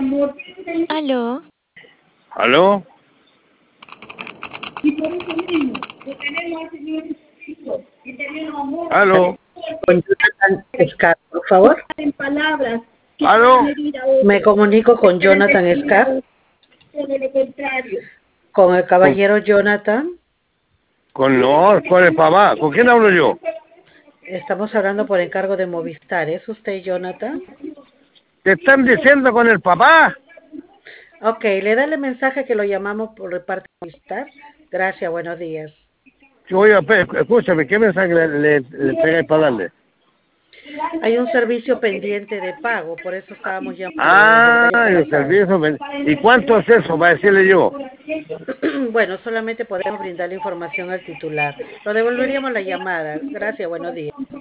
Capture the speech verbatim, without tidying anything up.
Aló, ¿Aló? ¿Aló? Con Jonathan Escar, por favor. ¿Aló? Me comunico con Jonathan Escar, con el caballero Jonathan. Con no, con el papá. ¿Con quién hablo yo? Estamos hablando por encargo de Movistar. ¿Es usted Jonathan? ¿Te están diciendo con el papá? Ok, le da el mensaje que lo llamamos por parte de Movistar. Gracias, buenos días. Oye, escúchame, ¿qué mensaje le, le, le pegáis para darle? Hay un servicio pendiente de pago, por eso estábamos llamando desde el Ah, año el pasado. servicio. ¿Y cuánto es eso? Para decirle yo. Bueno, solamente podemos brindar la información al titular. Lo devolveríamos la llamada. Gracias, buenos días.